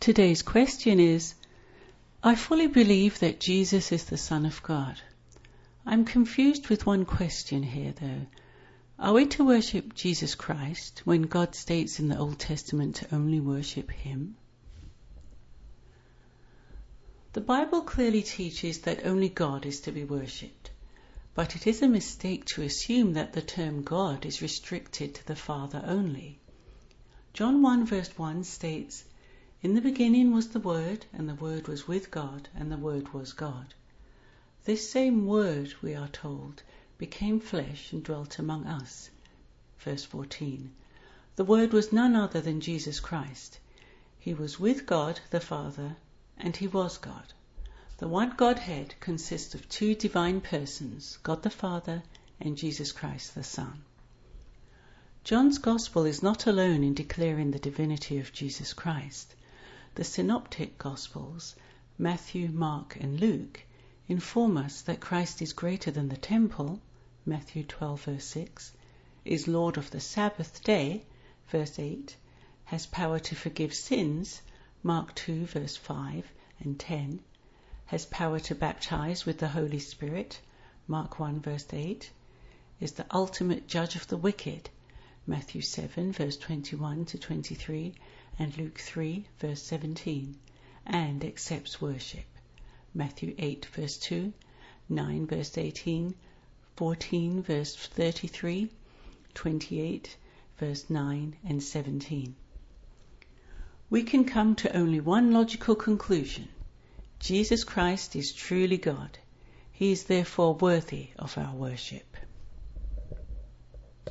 Today's question is, I fully believe that Jesus is the Son of God. I'm confused with one question here though. Are we to worship Jesus Christ when God states in the Old Testament to only worship Him? The Bible clearly teaches that only God is to be worshipped, but it is a mistake to assume that the term God is restricted to the Father only. John 1 verse 1 states, "In the beginning was the Word, and the Word was with God, and the Word was God." This same Word, we are told, became flesh and dwelt among us. Verse 14. The Word was none other than Jesus Christ. He was with God the Father, and He was God. The one Godhead consists of two divine persons, God the Father and Jesus Christ the Son. John's Gospel is not alone in declaring the divinity of Jesus Christ. The Synoptic Gospels, Matthew, Mark and Luke, inform us that Christ is greater than the temple, Matthew 12 verse 6, is Lord of the Sabbath day, verse 8, has power to forgive sins, Mark 2 verse 5 and 10, has power to baptize with the Holy Spirit, Mark 1 verse 8, is the ultimate judge of the wicked, Matthew 7 verse 21 to 23 and Luke 3 verse 17, and accepts worship, Matthew 8 verse 2, 9 verse 18, 14 verse 33, 28 verse 9 and 17. We can come to only one logical conclusion. Jesus Christ is truly God. He is therefore worthy of our worship.